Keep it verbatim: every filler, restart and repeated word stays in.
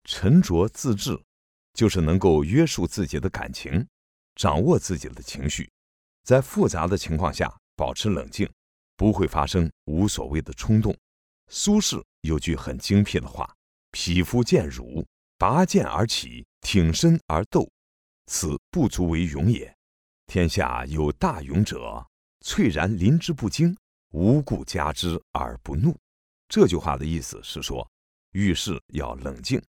沉着自制，就是能够约束自己的感情，掌握自己的情绪，在复杂的情况下保持冷静，不会发生无所谓的冲动。苏轼有句很精辟的话：匹夫见辱，拔剑而起，挺身而斗，此不足为勇也。天下有大勇者，淬然临之不惊，无故加之而不怒。这句话的意思是说，遇事要冷静，